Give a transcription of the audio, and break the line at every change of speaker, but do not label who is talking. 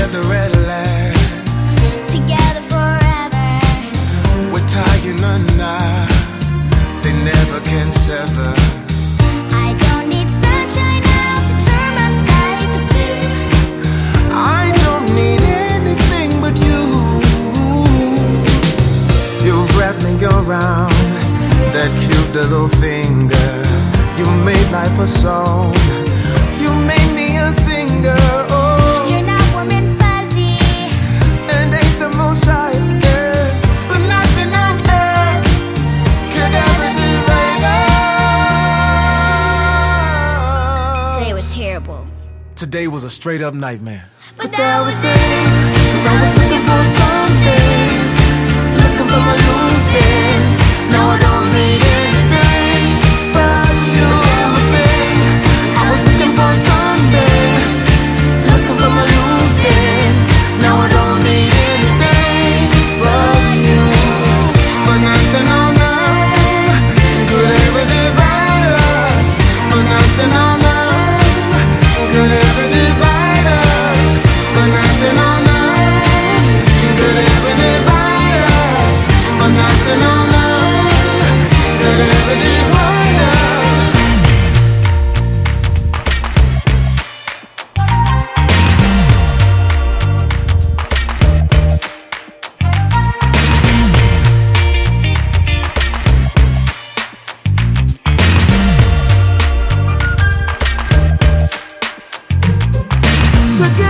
together at last,
together forever.
we're tying a knot they never can sever.
I don't need sunshine now to turn my skies to blue.
I don't need anything but you. You've wrapped me around that cute little finger. You made life a song. You made me a singer. Oh,
You're not warm and fuzzy,
and ain't the most highest earth, but nothing on earth could ever divide us.
today was terrible.
Today was a straight up nightmare.
But that was then, 'cause I was looking for something, looking for my losing. Now I don't need anything but you. But that was then, I was looking for something, looking for my losing. Now I don't need anything but you.
But nothing on earth could ever divide us. But nothing on earth could ever divide us. But nothing on earth could ever divide us. But nothing on earth could ever divide us. Together